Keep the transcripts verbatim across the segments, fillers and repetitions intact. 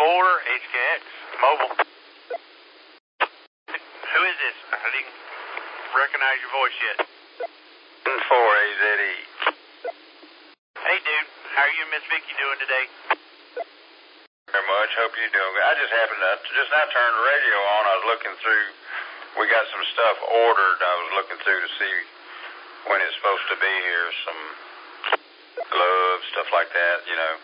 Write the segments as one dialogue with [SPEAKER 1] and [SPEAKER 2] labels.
[SPEAKER 1] four H K X, mobile. Who is this? I didn't recognize your voice yet.
[SPEAKER 2] four A Z E.
[SPEAKER 1] Hey, dude. How are you and Miss Vicky doing today?
[SPEAKER 2] Very much. Hope you're doing good. I just happened to just now turn the radio on. I was looking through. We got some stuff ordered. I was looking through to see when it's supposed to be here. Some gloves, stuff like that, you know.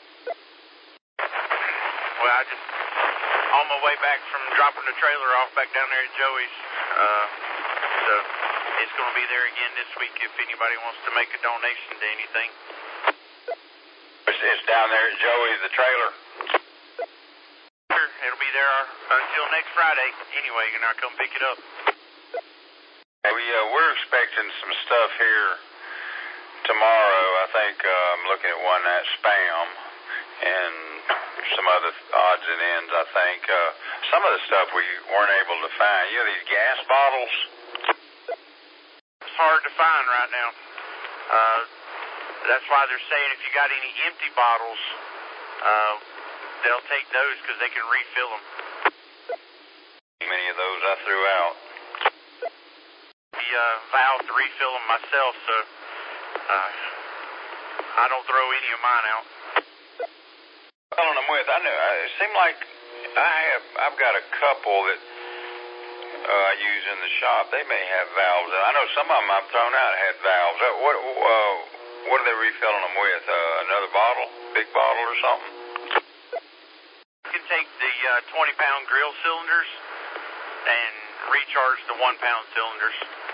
[SPEAKER 1] Well, I just on my way back from dropping the trailer off back down there at Joey's. Uh, so it's going to be there again this week if anybody wants to make a donation to anything.
[SPEAKER 2] It's, it's down there at Joey's, the trailer.
[SPEAKER 1] Sure, it'll be there until next Friday anyway, and I'll come pick it up.
[SPEAKER 2] We, uh, we're expecting some stuff here tomorrow. I think uh, I'm looking at one that's spam and some other odds and ends, I think. Uh, some of the stuff we weren't able to find. You know, these gas bottles?
[SPEAKER 1] It's hard to find right now. Uh, that's why they're saying if you got any empty bottles, uh, they'll take those because they can refill them.
[SPEAKER 2] Many of those I threw out.
[SPEAKER 1] The uh, valve to refill them myself, so uh, I don't throw any of mine out.
[SPEAKER 2] Filling them with, I knew. It seemed like I have. I've got a couple that uh, I use in the shop. They may have valves. I know some of them I've thrown out had valves. Uh, what uh, what are they refilling them with? Uh, another bottle, big bottle or something?
[SPEAKER 1] You can take the uh, twenty pound grill cylinders and recharge the one pound cylinders.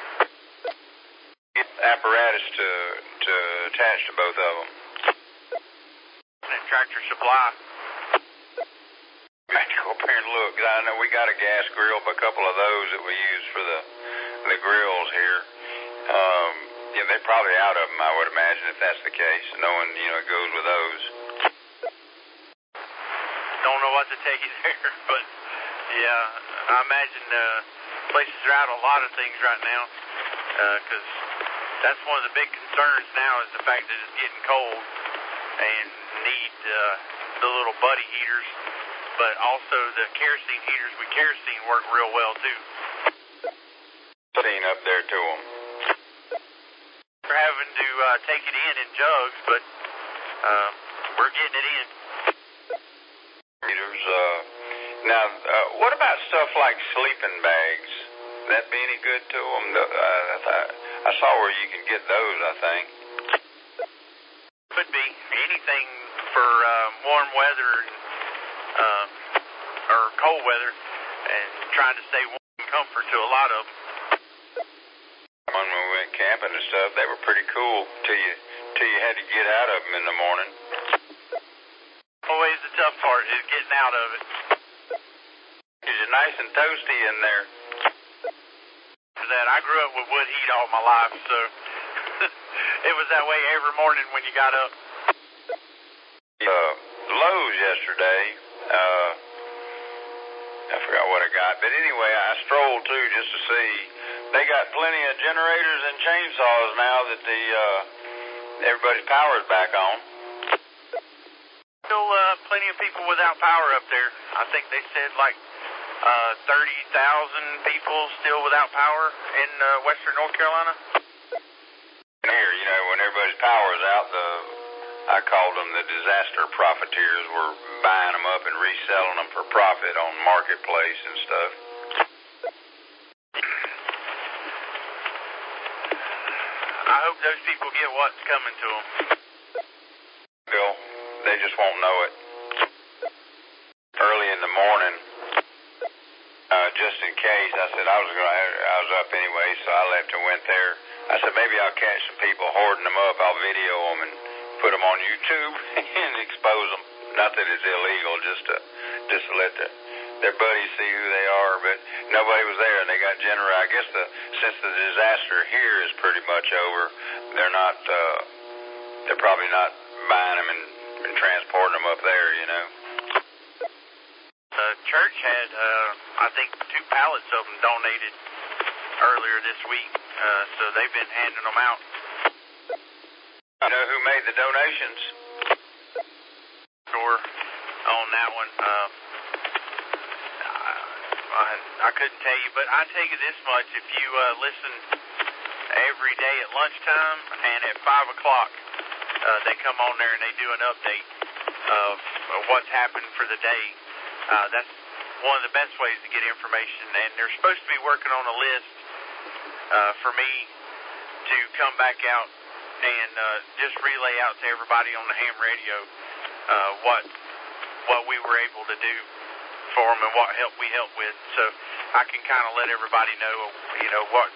[SPEAKER 2] Get apparatus to to attach to both of them.
[SPEAKER 1] And Tractor Supply.
[SPEAKER 2] I have to go up here and look. I know we got a gas grill, but a couple of those that we use for the the grills here. Um, yeah, they're probably out of them, I would imagine, if that's the case. Knowing, you know, it goes with those.
[SPEAKER 1] Don't know what to take you there, but yeah, I imagine uh, places are out of a lot of things right now because uh, that's one of the big concerns now is the fact that it's getting cold and need uh, the little buddy heaters, but also the kerosene heaters with kerosene work real well too.
[SPEAKER 2] Seen up there to them.
[SPEAKER 1] We're having to uh, take it in in jugs, but uh, we're getting it in.
[SPEAKER 2] Heaters. Uh, now, uh, what about stuff like sleeping bags? That be any good to them? The, uh, I, thought, I saw where you can get those, I think.
[SPEAKER 1] Could be anything for uh, warm weather uh, or cold weather, and trying to stay warm and comfort to a lot of them.
[SPEAKER 2] When we went camping and stuff, they were pretty cool till you till you had to get out of them in the morning.
[SPEAKER 1] Always the tough part is getting out of it.
[SPEAKER 2] It's nice and toasty in there.
[SPEAKER 1] That I grew up with wood heat all my life, so it was that way every morning when you got up.
[SPEAKER 2] Uh, Lowe's yesterday, uh, I forgot what I got, but anyway, I strolled too just to see. They got plenty of generators and chainsaws now that the uh, everybody's power is back on.
[SPEAKER 1] Still uh, plenty of people without power up there. I think they said like uh, thirty thousand people still without power in uh, western North Carolina.
[SPEAKER 2] Here, you know, when everybody's power is out, the I called them the disaster profiteers were buying them up and reselling them for profit on Marketplace and stuff.
[SPEAKER 1] I hope those people get what's coming to them.
[SPEAKER 2] Bill, they just won't know it. Early in the morning, uh, just in case, I said I was going. I was up anyway, so I left and went there. I said maybe I'll catch some people hoarding them up. I'll video them and put them on YouTube and expose them. Not that it's illegal, just to just to let the, their buddies see who they are. But nobody was there, and they got generated. I guess the since the disaster here is pretty much over, they're not. Uh, they're probably not buying them and, and transporting them up there. You know.
[SPEAKER 1] The church had, uh, I think, two pallets of them donated earlier this week, uh, so they've been handing them out.
[SPEAKER 2] You know who made the donations?
[SPEAKER 1] Store on on that one. Uh, I, I couldn't tell you, but I tell you this much: if you uh, listen every day at lunchtime and at five o'clock, uh, they come on there and they do an update of, of what's happened for the day. Uh, that's one of the best ways to get information, and they're supposed to be working on a list uh, for me to come back out and uh, just relay out to everybody on the ham radio uh, what what we were able to do for them and what help we helped with, so I can kind of let everybody know, you know, what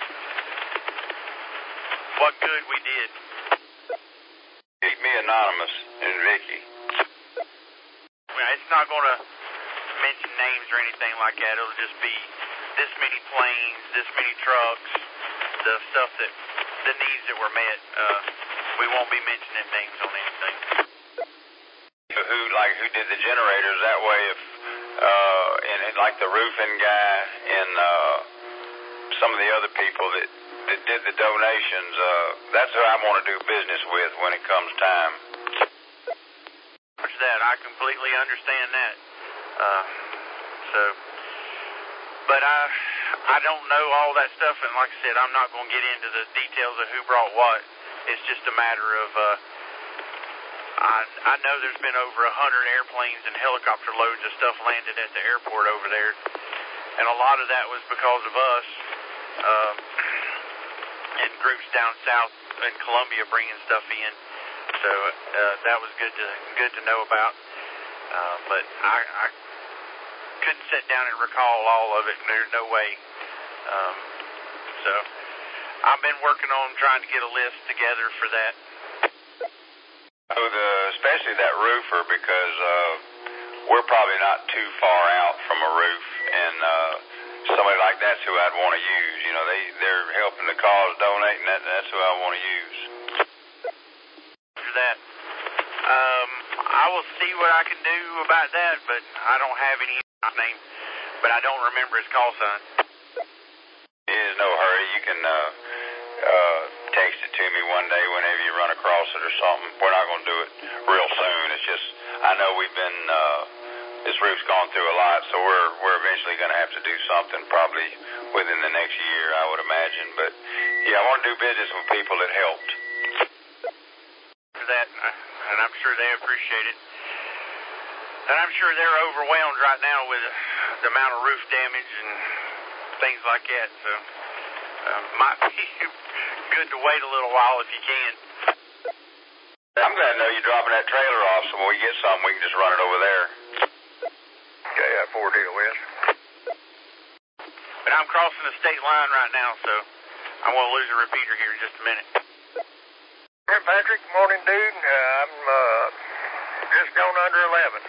[SPEAKER 1] what good we did.
[SPEAKER 2] Keep me anonymous and Vicky.
[SPEAKER 1] It's not going to mention names or anything like that. It'll just be this many planes, this many trucks, the stuff that, the needs that were met. Uh, we won't be mentioning names on anything.
[SPEAKER 2] Who, like, who did the generators? That way, if, uh, and, and like the roofing guy and uh, some of the other people that, that did the donations, uh, that's who I want to do business with when it comes time.
[SPEAKER 1] That I completely understand that. Uh, so, but I, I don't know all that stuff, and like I said, I'm not going to get into the details of who brought what. It's just a matter of, uh, I, I know there's been over a hundred airplanes and helicopter loads of stuff landed at the airport over there, and a lot of that was because of us, uh, and groups down south in Columbia bringing stuff in. So uh, that was good to good to know about, uh, but I, I couldn't sit down and recall all of it. There's no way. Um, so I've been working on trying to get a list together for that.
[SPEAKER 2] So the, especially that roofer, because uh, we're probably not too far out from a roof, and uh, somebody like that's who I'd want to use. You know, they they're helping the cause, donating. That that's who I want to use.
[SPEAKER 1] That um, I will see what I can do about that, but I don't have any name, but I don't remember his call sign.
[SPEAKER 2] There's no hurry. You can uh, uh, text it to me one day whenever you run across it or something. We're not going to do it real soon. It's just I know we've been uh, this roof's gone through a lot, so we're we're eventually going to have to do something probably within the next year, I would imagine. But yeah, I want to do business with people that helped.
[SPEAKER 1] That, and I'm sure they appreciate it. And I'm sure they're overwhelmed right now with the amount of roof damage and things like that. So uh, might be good to wait a little while if you can.
[SPEAKER 2] I'm glad to know you're dropping that trailer off, so when we get something, we can just run it over there. Okay, I four deal West.
[SPEAKER 1] But I'm crossing the state line right now, so I'm going to lose a repeater here in just a minute.
[SPEAKER 3] Hey, Patrick, morning, dude. Uh, I'm uh, just gone under eleven.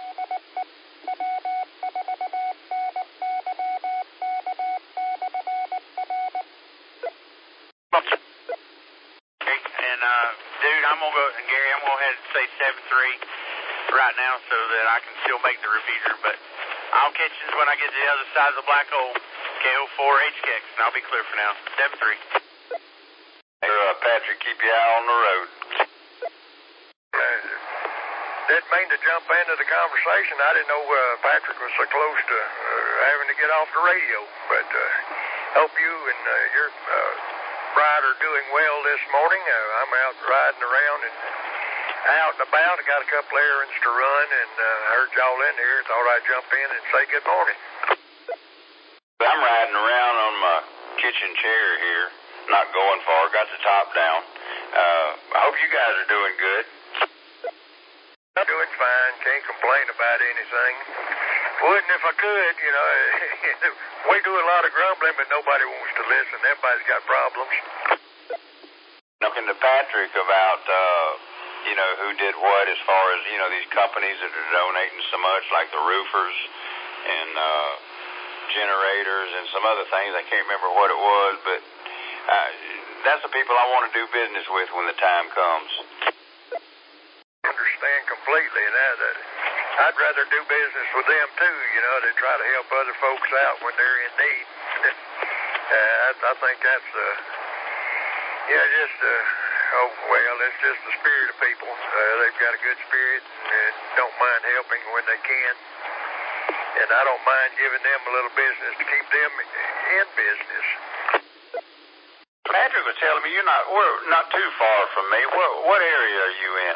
[SPEAKER 1] Okay, and uh, dude, I'm gonna go, and Gary, I'm gonna go ahead and say seven three right now so that I can still make the repeater. But I'll catch you when I get to the other side of the black hole, K O four H K X, and I'll be clear for now. seven three.
[SPEAKER 2] Uh, Patrick, keep your eye on the road.
[SPEAKER 3] Uh, didn't mean to jump into the conversation. I didn't know uh, Patrick was so close to uh, having to get off the radio. But uh, hope you and uh, your uh, bride are doing well this morning. Uh, I'm out riding around and out and about. I got a couple errands to run, and uh, heard y'all in here. Thought I'd jump in and say good morning.
[SPEAKER 2] I'm riding around on my kitchen chair here. Not going far, got the top down. Uh, I hope you guys are doing good.
[SPEAKER 3] I'm doing fine, can't complain about anything. Wouldn't if I could, you know. We do a lot of grumbling, but nobody wants to listen. Everybody's got problems.
[SPEAKER 2] Looking to Patrick about, uh, you know, who did what as far as, you know, these companies that are donating so much, like the roofers and uh, generators and some other things. I can't remember what it was, but Uh, that's the people I want to do business with when the time comes.
[SPEAKER 3] I understand completely. And that, uh, I'd rather do business with them, too. You know, they try to help other folks out when they're in need. uh, I, I think that's, uh, yeah, just uh, oh, well, it's just the spirit of people. Uh, they've got a good spirit and don't mind helping when they can. And I don't mind giving them a little business to keep them in business.
[SPEAKER 2] Patrick was telling me you're not, we're not too far from me. What, what area are you in?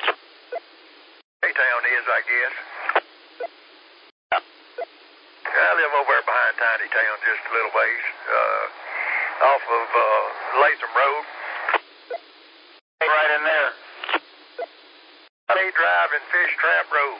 [SPEAKER 3] Town is, I guess. I live over there behind Tiny Town just a little ways, uh, off of uh, Latham Road.
[SPEAKER 2] Right in there.
[SPEAKER 3] They drive and Fish Trap Road.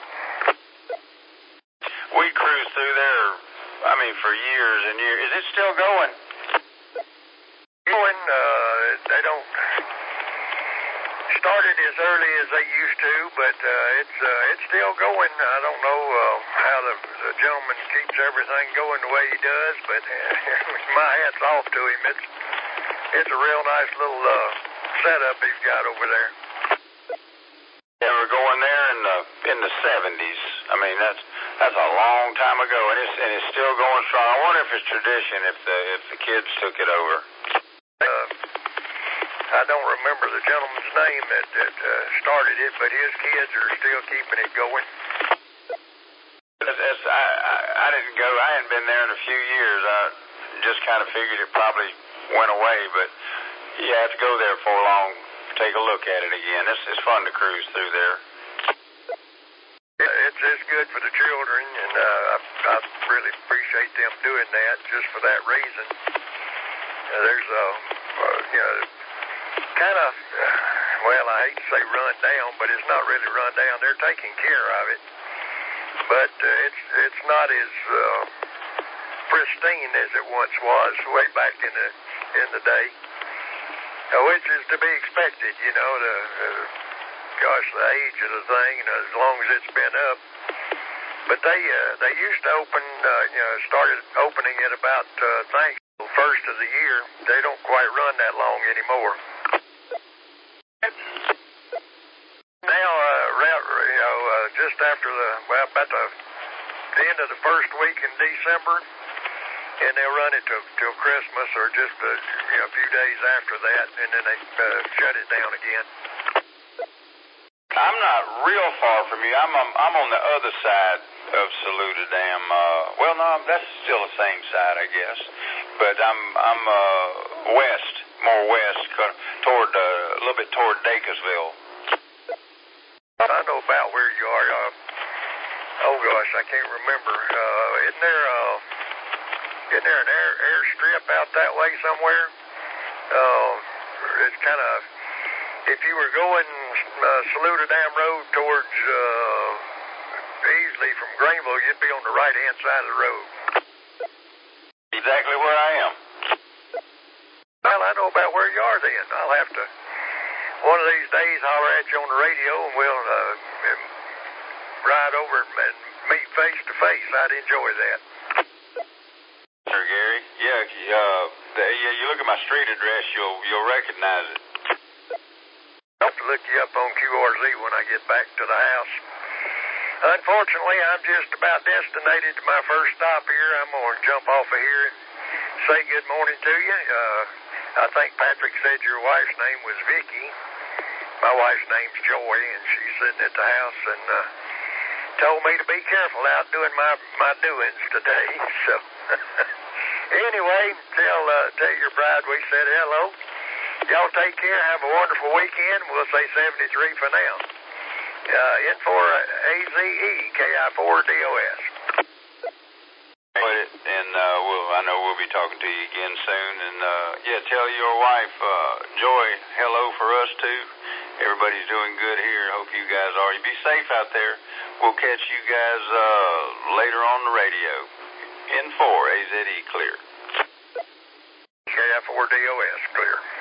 [SPEAKER 2] We cruised through there, I mean, for years and years. Is it still going?
[SPEAKER 3] Going, uh, they don't started as early as they used to, but uh, it's uh, it's still going. I don't know uh, how the, the gentleman keeps everything going the way he does, but my hat's off to him. It's it's a real nice little uh, setup he's got over there.
[SPEAKER 2] They were going there in the in the seventies. I mean, that's that's a long time ago, and it's and it's still going strong. I wonder if it's tradition, if the if the kids took it over.
[SPEAKER 3] Uh, I don't remember the gentleman's name that, that uh, started it, but his kids are still keeping it going.
[SPEAKER 2] That's, that's, I, I, I didn't go. I hadn't been there in a few years. I just kind of figured it probably went away, but you have to go there for long, take a look at it again. It's, it's fun to cruise through there.
[SPEAKER 3] It's, it's good for the children, and uh, I, I really appreciate them doing that just for that reason. Uh, there's a, uh, you know, kind of, uh, well, I hate to say run down, but it's not really run down. They're taking care of it, but uh, it's it's not as uh, pristine as it once was way back in the in the day, uh, which is to be expected. You know, the uh, gosh, the age of the thing, and as long as it's been up. But they uh, they used to open, uh, you know, started opening it about uh, Thanksgiving. First of the year. They don't quite run that long anymore. Now, uh, you know, uh, just after the, well, about the, the end of the first week in December, and they'll run it till, till Christmas or just a, you know, a few days after that, and then they uh, shut it down again.
[SPEAKER 2] I'm not real far from you. I'm um, I'm on the other side of Saluda Dam. Uh, well, no, that's still the same side, I guess. But I'm I'm uh, west, more west, toward uh, a little bit toward Dacusville.
[SPEAKER 3] I know about where you are. Uh, oh gosh, I can't remember. Uh, isn't there uh, isn't there an air airstrip out that way somewhere? Uh, it's kind of, if you were going uh, Saluda Dam Road towards uh, Easley from Greenville, you'd be on the right hand side of the road.
[SPEAKER 2] Exactly where I am.
[SPEAKER 3] Well, I know about where you are then. I'll have to, one of these days, holler at you on the radio and we'll uh, ride over and meet face to face. I'd enjoy that.
[SPEAKER 2] Sure, Gary. Yeah, uh, the, yeah. You look at my street address, you'll you'll recognize it.
[SPEAKER 3] I'll have to look you up on Q R Z when I get back to the house. Unfortunately, I'm just about destinated to my first stop here. I'm going to jump off of here and say good morning to you. Uh, I think Patrick said your wife's name was Vicky. My wife's name's Joy, and she's sitting at the house and uh, told me to be careful out doing my, my doings today. So, anyway, tell, uh, tell your bride we said hello. Y'all take care. Have a wonderful weekend. We'll say seventy-three for now. Uh, in for uh, A Z E K I four D O S.
[SPEAKER 2] Put it, and uh, we'll, I know we'll be talking to you again soon. And uh, yeah, tell your wife, uh, Joy, hello for us too. Everybody's doing good here. Hope you guys are. You be safe out there. We'll catch you guys uh, later on the radio. In for A Z E clear.
[SPEAKER 3] K I four D O S clear.